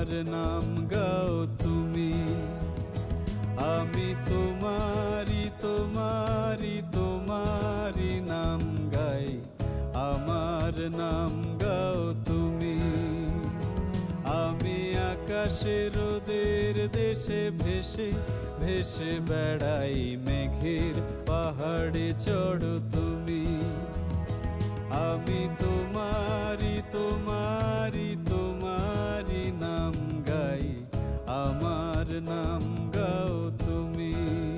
নাম গাও তুমি। আমি তোমারি তোমারি তোমারি নাম গাই, আমার নাম গাও তুমি। আমি আকাশে রোদের দেশে ভেসে ভেসে বেড়াই, মেঘের পাহাড়ে চড়ো তুমি। আমি তোমারি তোমারি তোমারি নাম গাই, আমার নাম গাও তুমি।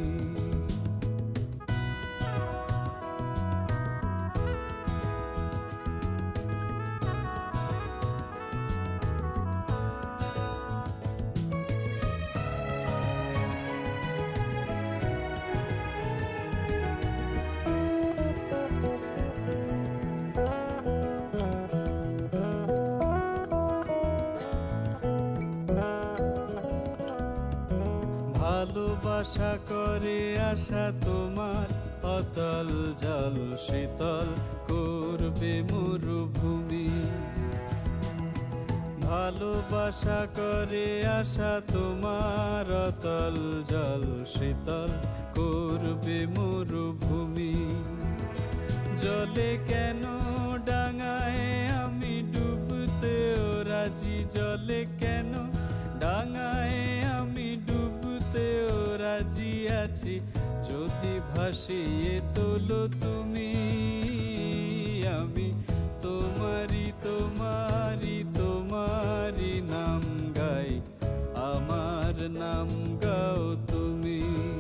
ভালোবাসা করে আশা তোমার অতল জল শীতল করবে মরুভূমি। ভালোবাসা করে আশা তোমার অতল জল শীতল করবে মরুভূমি। জলে কেন ডাঙায় আমি ডুবতেও রাজি, জলে কেন ডাঙায় আমি ডুবতেও রাজি আছি, যদি ভাসিয়ে তোলো তুমি। আমি তোমারি তোমারি তোমারি নাম গাই, আমার নাম গাও তুমি।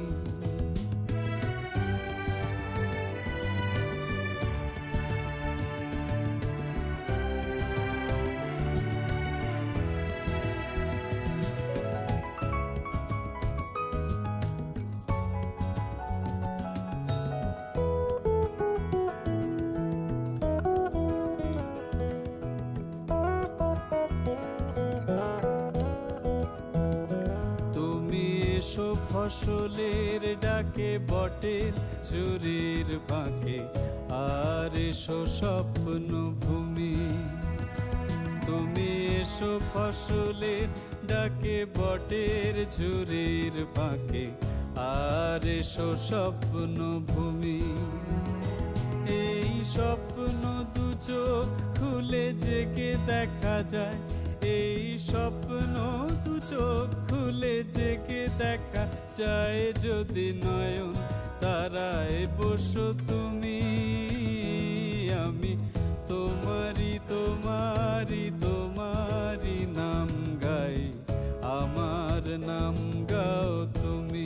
এসো ফসলের ডাকে বটের চুরির বাঁকে, আর এসো স্বপ্ন ভূমি। তুমি এসো ফসলের ডাকে বটের ঝুরির বাঁকে, আর এসো স্বপ্ন ভূমি। এই স্বপ্ন দু চোখ খুলে জেগে দেখা যায়, এই স্বপ্ন দু চোখ খুলে জেগে দেখা যায়, যদি নয়ন তারায় বসো তুমি। আমি তোমারি তোমারি তোমারি নাম গাই, আমার নাম গাও তুমি।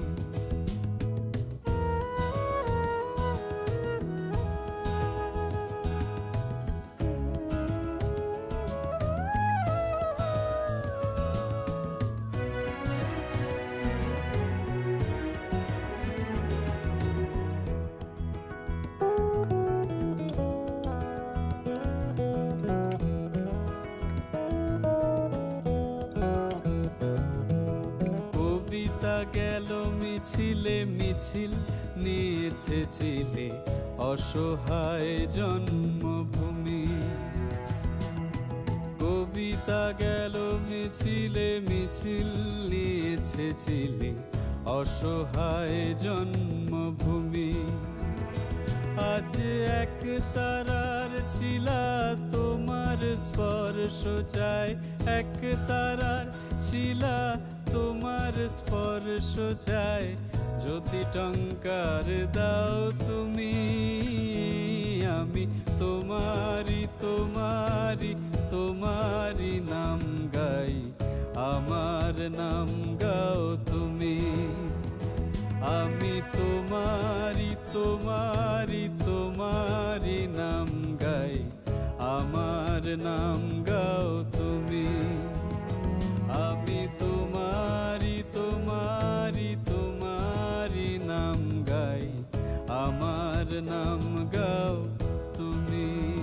কবিতা গেল মিছিলে মিছিল নিয়েছে চিলে অসহায় জন্মভূমি। কবিতা গেল মিছিলে মিছিল নিয়েছে চিলে অসহায় জন্মভূমি। আজ এক তারার ছিলা তোমার স্পর্শ চাই, এক তারার ছিলা তোমার স্পর্শ চাই, যদি টঙ্কার দাও তুমি। আমি তোমারি তোমারি তোমারি নাম গাই, আমার নাম গাও তুমি। আমি তোমারি তোমারি তোমারি নাম গাই, আমার নাম গাও তুমি। আমি তোমারি তোমারি তোমারি নাম গাই, আমার নাম গাও তুমি।